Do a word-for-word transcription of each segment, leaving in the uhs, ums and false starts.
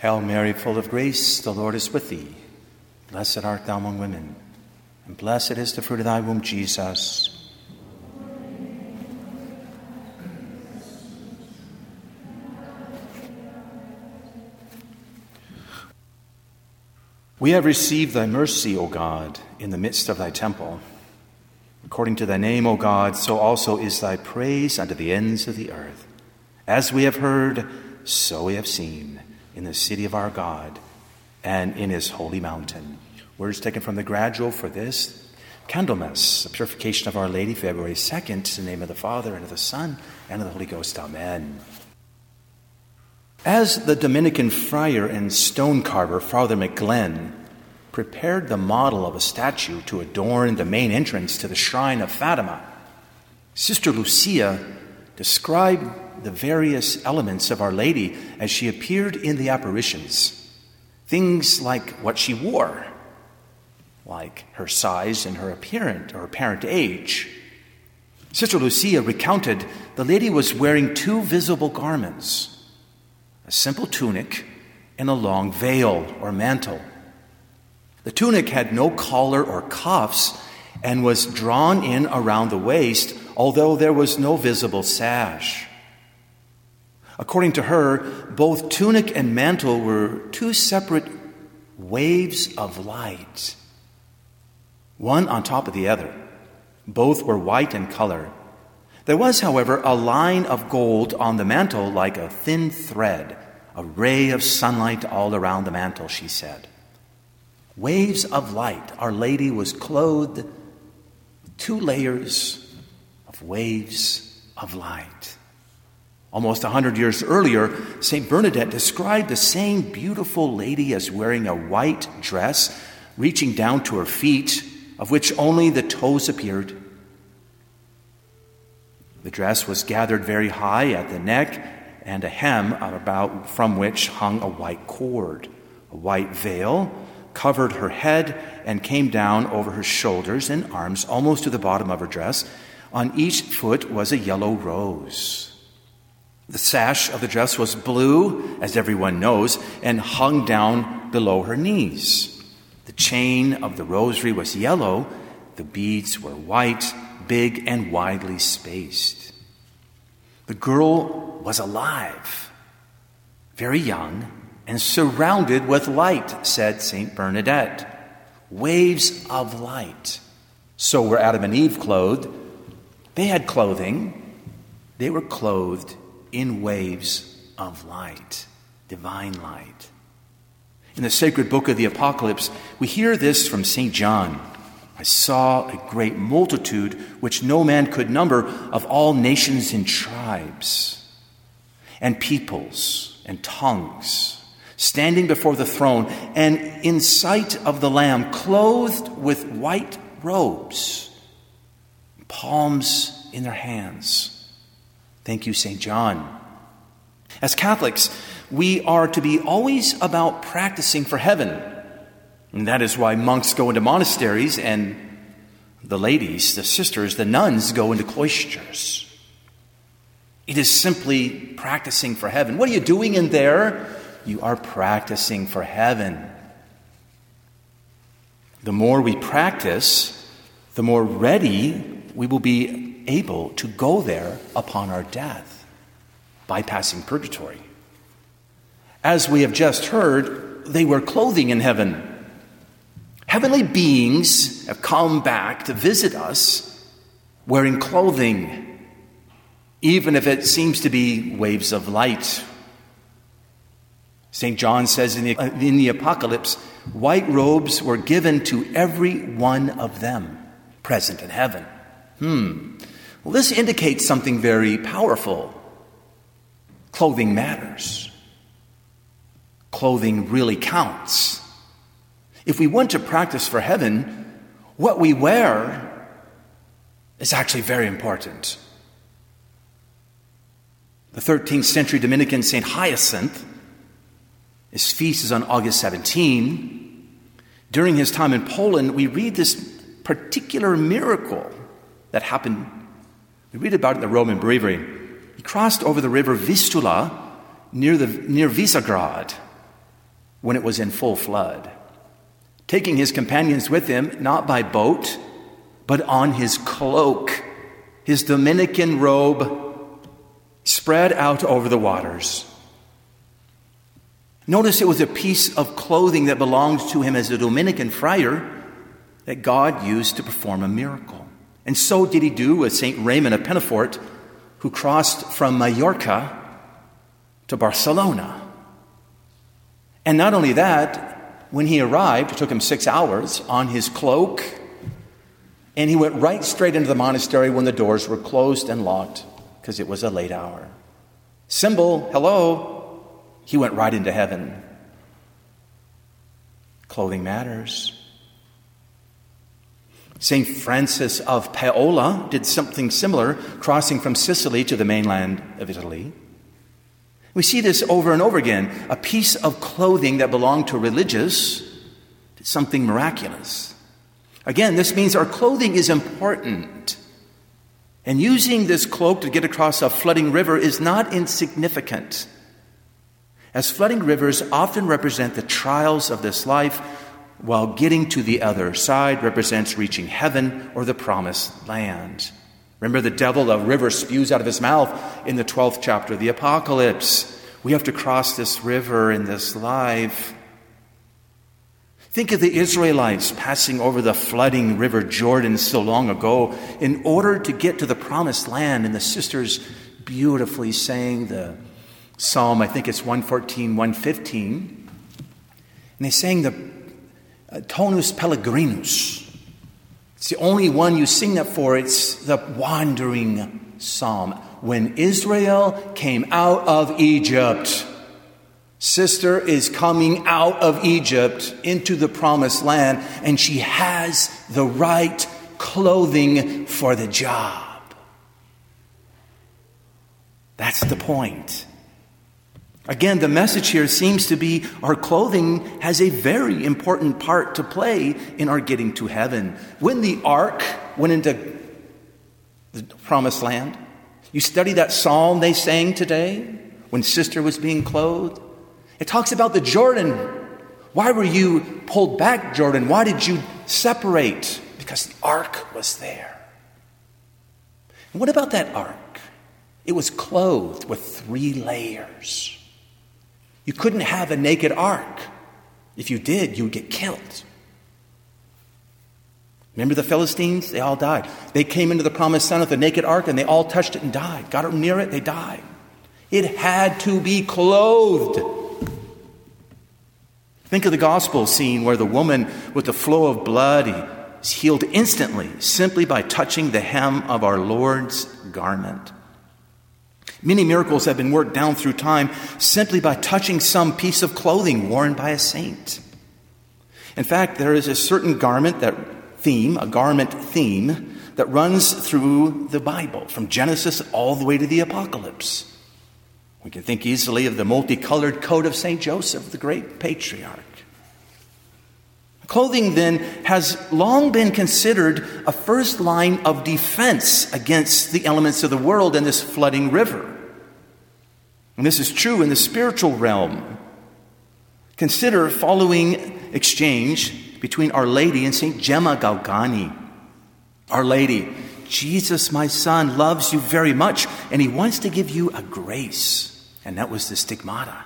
Hail Mary, full of grace, the Lord is with thee. Blessed art thou among women, and blessed is the fruit of thy womb, Jesus. We have received thy mercy, O God, in the midst of thy temple. According to thy name, O God, so also is thy praise unto the ends of the earth. As we have heard, so we have seen in the city of our God and in his holy mountain. Words taken from the gradual for this Candlemas, the purification of Our Lady, February second, in the name of the Father, and of the Son, and of the Holy Ghost. Amen. As the Dominican friar and stone carver, Father McGlenn, prepared the model of a statue to adorn the main entrance to the shrine of Fatima, Sister Lucia described the various elements of Our Lady as she appeared in the apparitions. Things like what she wore, like her size and her apparent or apparent age. Sister Lucia recounted the lady was wearing two visible garments, a simple tunic and a long veil or mantle. The tunic had no collar or cuffs and was drawn in around the waist, although there was no visible sash. According to her, both tunic and mantle were two separate waves of light, one on top of the other. Both were white in color. There was, however, a line of gold on the mantle like a thin thread, a ray of sunlight all around the mantle, she said. Waves of light. Our Lady was clothed with two layers of waves of light. Almost a hundred years earlier, Saint Bernadette described the same beautiful lady as wearing a white dress reaching down to her feet, of which only the toes appeared. The dress was gathered very high at the neck, and a hem about from which hung a white cord. A white veil covered her head and came down over her shoulders and arms almost to the bottom of her dress. On each foot was a yellow rose. The sash of the dress was blue, as everyone knows, and hung down below her knees. The chain of the rosary was yellow. The beads were white, big and widely spaced. The girl was alive, very young, and surrounded with light, said Saint Bernadette. Waves of light. So were Adam and Eve clothed. They had clothing. They were clothed in waves of light, divine light. In the sacred book of the Apocalypse, we hear this from Saint John. I saw a great multitude which no man could number, of all nations and tribes and peoples and tongues, standing before the throne and in sight of the Lamb, clothed with white robes, palms in their hands. Thank you, Saint John. As Catholics, we are to be always about practicing for heaven. And that is why monks go into monasteries and the ladies, the sisters, the nuns go into cloisters. It is simply practicing for heaven. What are you doing in there? You are practicing for heaven. The more we practice, the more ready we will be able to go there upon our death, bypassing purgatory. As we have just heard, they wear clothing in heaven. Heavenly beings have come back to visit us wearing clothing, even if it seems to be waves of light. Saint John says in the, in the Apocalypse, white robes were given to every one of them present in heaven. Hmm. Well, this indicates something very powerful. Clothing matters. Clothing really counts. If we want to practice for heaven, what we wear is actually very important. The thirteenth century Dominican Saint Hyacinth, his feast is on August seventeenth. During his time in Poland, we read this particular miracle that happened. We read about it in the Roman Breviary. He crossed over the river Vistula near the near Visegrad. when it was in full flood, taking his companions with him, not by boat, but on his cloak, his Dominican robe spread out over the waters. Notice it was a piece of clothing that belonged to him as a Dominican friar that God used to perform a miracle. And so did he do with Saint Raymond of Pennafort, who crossed from Mallorca to Barcelona. And not only that, when he arrived, it took him six hours on his cloak, and he went right straight into the monastery when the doors were closed and locked because it was a late hour. Symbol, hello. He went right into heaven. Clothing matters. Saint Francis of Paola did something similar, crossing from Sicily to the mainland of Italy. We see this over and over again. A piece of clothing that belonged to a religious did something miraculous. Again, this means our clothing is important. And using this cloak to get across a flooding river is not insignificant, as flooding rivers often represent the trials of this life, while getting to the other side represents reaching heaven or the promised land. Remember, the devil, a river spews out of his mouth in the twelfth chapter of the Apocalypse. We have to cross this river in this life. Think of the Israelites passing over the flooding river Jordan so long ago in order to get to the promised land. And the sisters beautifully sang the Psalm, I think it's one fourteen, one fifteen. And they sang the uh, Tonus Pellegrinus. It's the only one you sing that for. It's the wandering psalm. When Israel came out of Egypt, sister is coming out of Egypt into the promised land, and she has the right clothing for the job. That's the point. Again, the message here seems to be our clothing has a very important part to play in our getting to heaven. When the ark went into the promised land, you study that psalm they sang today when sister was being clothed. It talks about the Jordan. Why were you pulled back, Jordan? Why did you separate? Because the ark was there. And what about that ark? It was clothed with three layers. You couldn't have a naked ark. If you did, you would get killed. Remember the Philistines? They all died. They came into the promised land with a naked ark, and they all touched it and died. Got near it, they died. It had to be clothed. Think of the gospel scene where the woman with the flow of blood is healed instantly, simply by touching the hem of our Lord's garment. Many miracles have been worked down through time simply by touching some piece of clothing worn by a saint. In fact, there is a certain garment that theme, a garment theme, that runs through the Bible, from Genesis all the way to the Apocalypse. We can think easily of the multicolored coat of Saint Joseph, the great patriarch. Clothing, then, has long been considered a first line of defense against the elements of the world and this flooding river. And this is true in the spiritual realm. Consider following exchange between Our Lady and Saint Gemma Galgani. Our Lady, Jesus, my son, loves you very much, and he wants to give you a grace. And that was the stigmata.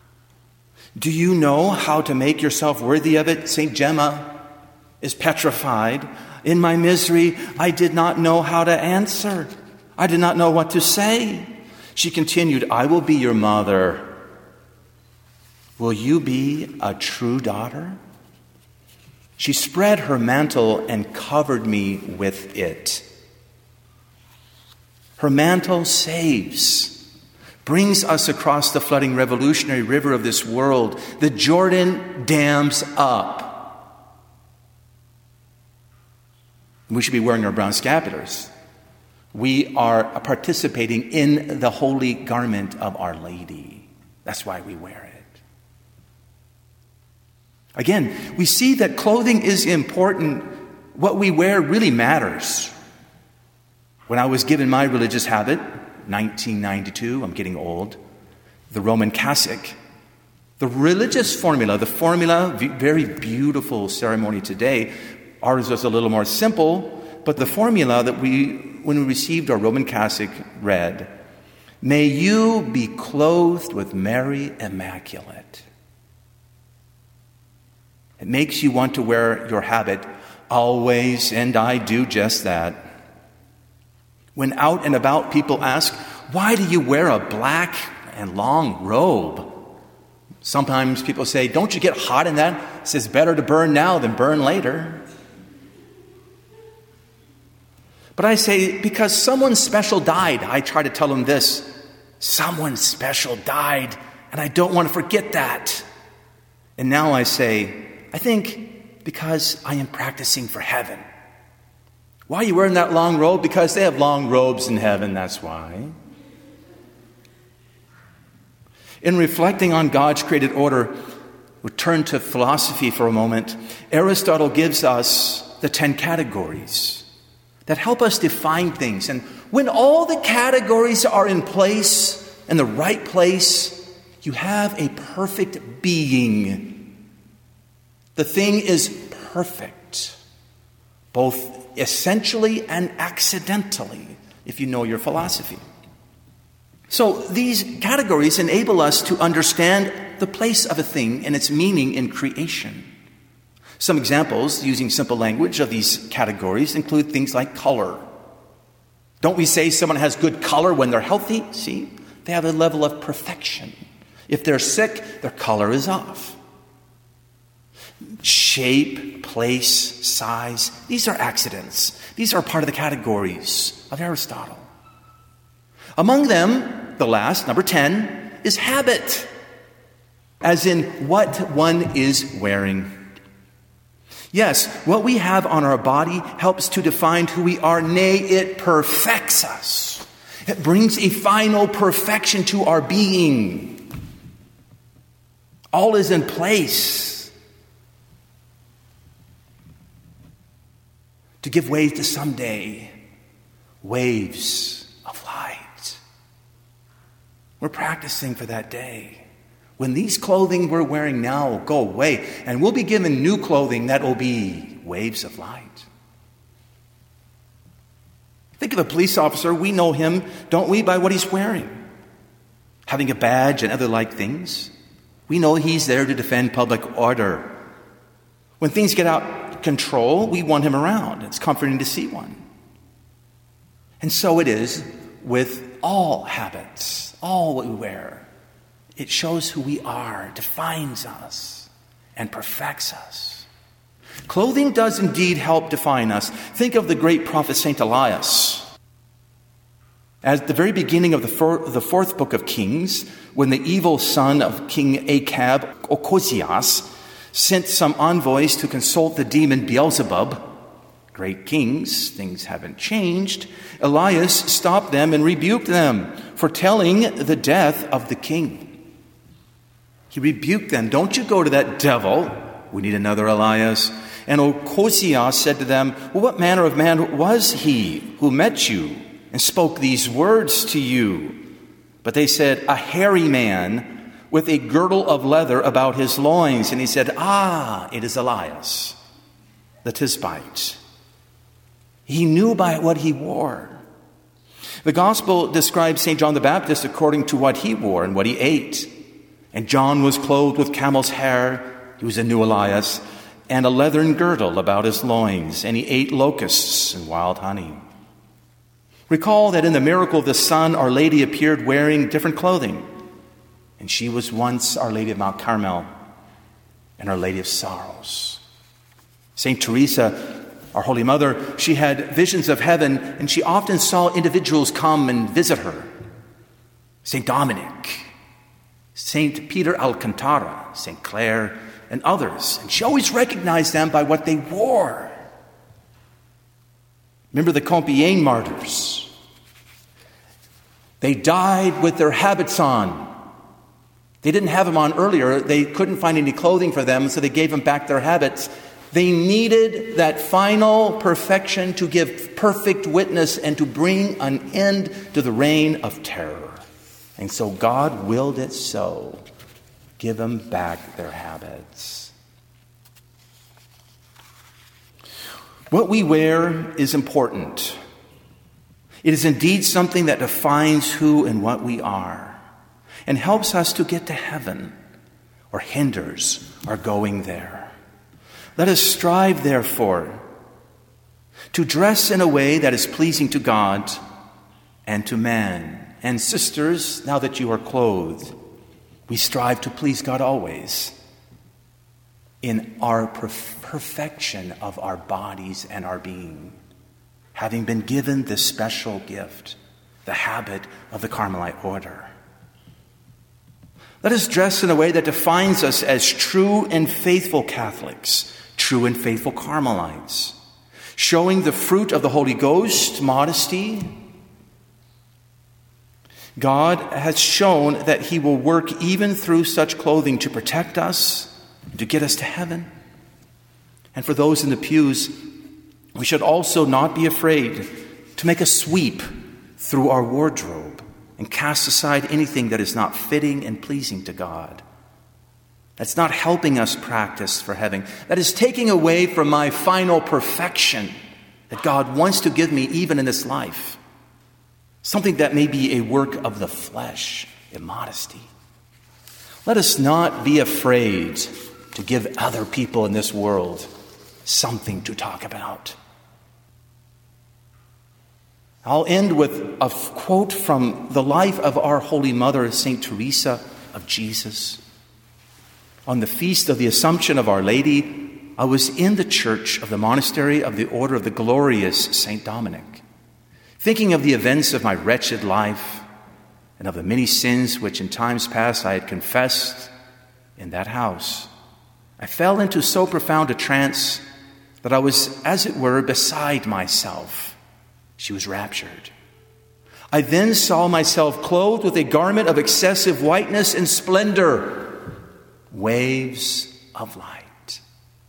Do you know how to make yourself worthy of it? Saint Gemma is petrified. In my misery, I did not know how to answer. I did not know what to say. She continued, I will be your mother. Will you be a true daughter? She spread her mantle and covered me with it. Her mantle saves. Brings us across the flooding revolutionary river of this world. The Jordan dams up. We should be wearing our brown scapulars. We are participating in the holy garment of Our Lady. That's why we wear it. Again, we see that clothing is important. What we wear really matters. When I was given my religious habit, nineteen ninety-two, I'm getting old, the Roman cassock, The religious formula, the formula, very beautiful ceremony today. Ours was a little more simple, but the formula that we, when we received our Roman Catholic, read, "May you be clothed with Mary Immaculate." It makes you want to wear your habit always, and I do just that. When out and about, people ask, "Why do you wear a black and long robe?" Sometimes people say, "Don't you get hot in that?" It says, "Better to burn now than burn later." But I say, because someone special died, I try to tell them this: someone special died, and I don't want to forget that. And now I say, I think because I am practicing for heaven. Why are you wearing that long robe? Because they have long robes in heaven, that's why. In reflecting on God's created order, we turn to philosophy for a moment. Aristotle gives us the ten categories that help us define things. And when all the categories are in place, in the right place, you have a perfect being. The thing is perfect, both essentially and accidentally, if you know your philosophy. So these categories enable us to understand the place of a thing and its meaning in creation. Some examples using simple language of these categories include things like color. Don't we say someone has good color when they're healthy? See, they have a level of perfection. If they're sick, their color is off. Shape, place, size, these are accidents. These are part of the categories of Aristotle. Among them, the last, number ten, is habit, as in what one is wearing. Yes, what we have on our body helps to define who we are, nay, it perfects us. It brings a final perfection to our being. All is in place to give way to someday waves of light. We're practicing for that day when these clothing we're wearing now will go away, and we'll be given new clothing that will be waves of light. Think of a police officer. We know him, don't we, by what he's wearing. Having a badge and other like things. We know he's there to defend public order. When things get out of control, we want him around. It's comforting to see one. And so it is with all habits, all what we wear. It shows who we are, defines us, and perfects us. Clothing does indeed help define us. Think of the great prophet Saint Elias. At the very beginning of the, four, the fourth book of Kings, when the evil son of King Achab, Okozias, sent some envoys to consult the demon Beelzebub, great kings, things haven't changed, Elias stopped them and rebuked them for telling the death of the king. He rebuked them. Don't you go to that devil. We need another Elias. And Okozias said to them, well, what manner of man was he who met you and spoke these words to you? But they said, a hairy man with a girdle of leather about his loins. And he said, ah, it is Elias, the Tishbite. He knew by what he wore. The gospel describes Saint John the Baptist according to what he wore and what he ate. And John was clothed with camel's hair. He was a new Elias. And a leathern girdle about his loins. And he ate locusts and wild honey. Recall that in the miracle of the sun, Our Lady appeared wearing different clothing. And she was once Our Lady of Mount Carmel and Our Lady of Sorrows. Saint Teresa, our Holy Mother, she had visions of heaven, and she often saw individuals come and visit her. Saint Dominic, Saint Peter Alcantara, Saint Clare, and others. And she always recognized them by what they wore. Remember the Compiègne martyrs. They died with their habits on. They didn't have them on earlier. They couldn't find any clothing for them, so they gave them back their habits. They needed that final perfection to give perfect witness and to bring an end to the reign of terror. And so God willed it so. Give them back their habits. What we wear is important. It is indeed something that defines who and what we are and helps us to get to heaven or hinders our going there. Let us strive, therefore, to dress in a way that is pleasing to God and to man. And sisters, now that you are clothed, we strive to please God always in our perf- perfection of our bodies and our being, having been given this special gift, the habit of the Carmelite order. Let us dress in a way that defines us as true and faithful Catholics, true and faithful Carmelites, showing the fruit of the Holy Ghost, modesty. God has shown that he will work even through such clothing to protect us, to get us to heaven. And for those in the pews, we should also not be afraid to make a sweep through our wardrobe and cast aside anything that is not fitting and pleasing to God. That's not helping us practice for heaven. That is taking away from my final perfection that God wants to give me even in this life. Something that may be a work of the flesh, immodesty. Let us not be afraid to give other people in this world something to talk about. I'll end with a quote from the life of our Holy Mother, Saint Teresa of Jesus. On the feast of the Assumption of Our Lady, I was in the church of the monastery of the Order of the Glorious Saint Dominic, thinking of the events of my wretched life and of the many sins which in times past I had confessed in that house. I fell into so profound a trance that I was, as it were, beside myself. She was raptured. I then saw myself clothed with a garment of excessive whiteness and splendor, waves of light.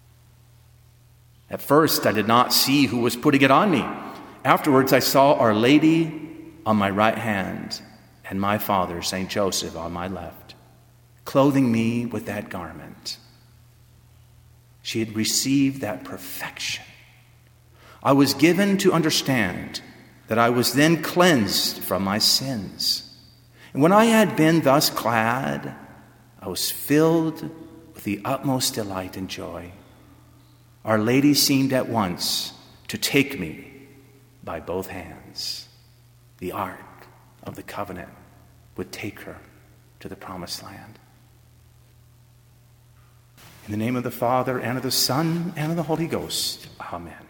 At first, I did not see who was putting it on me. Afterwards, I saw Our Lady on my right hand and my Father, Saint Joseph, on my left, clothing me with that garment. She had received that perfection. I was given to understand that I was then cleansed from my sins. And when I had been thus clad, I was filled with the utmost delight and joy. Our Lady seemed at once to take me by both hands. The Ark of the Covenant would take her to the Promised Land. In the name of the Father, and of the Son, and of the Holy Ghost. Amen.